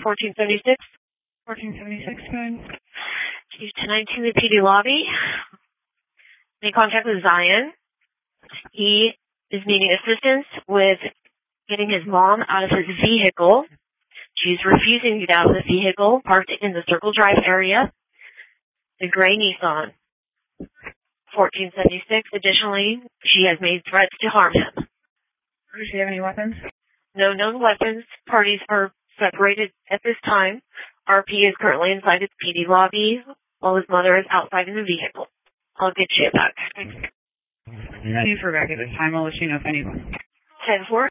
1476. 1476, good. Chief 1019, the PD lobby. Made contact with Zion. He is needing assistance with getting his mom out of his vehicle. She's refusing to get out of the vehicle, parked in the Circle Drive area. The gray Nissan. 1476. Additionally, she has made threats to harm him. Does she have any weapons? No known weapons. Parties are separated at this time. RP is currently inside his PD lobby, while his mother is outside in the vehicle. I'll get you back. Thanks. See you for back at this time. I'll let you know if anyone. 10-4.